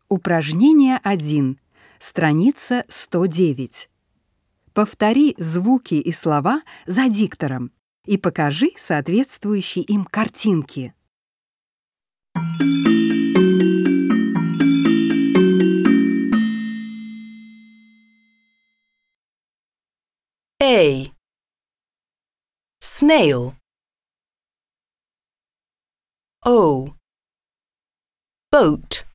Упражнение 1. Страница 109. Повтори звуки и слова за диктором и покажи соответствующие им картинки. A. Snail. O. Boat.